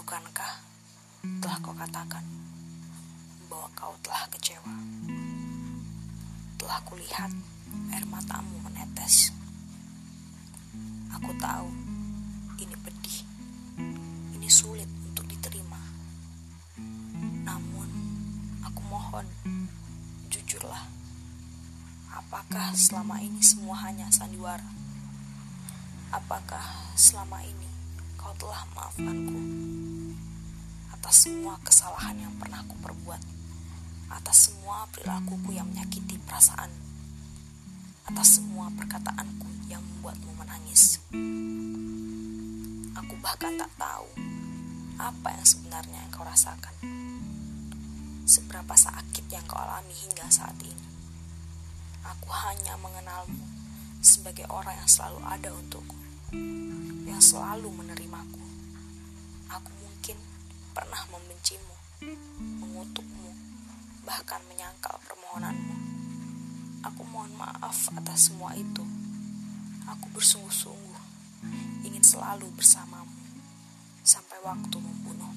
Bukankah telah kau katakan bahwa kau telah kecewa? Telah kulihat air matamu menetes. Aku tahu ini pedih, ini sulit untuk diterima. Namun aku mohon, jujurlah. Apakah selama ini semua hanya sandiwara? Apakah selama ini kau telah memaafkanku atas semua kesalahan yang pernah ku perbuat, atas semua perilakuku yang menyakiti perasaan, atas semua perkataanku yang membuatmu menangis? Aku bahkan tak tahu apa yang sebenarnya yang kau rasakan, seberapa sakit yang kau alami hingga saat ini. Aku hanya mengenalmu sebagai orang yang selalu ada untukku, yang selalu menerimaku. Aku mungkin pernah membencimu, mengutukmu, bahkan menyangkal permohonanmu. Aku mohon maaf atas semua itu. Aku bersungguh-sungguh ingin selalu bersamamu sampai waktu membunuh.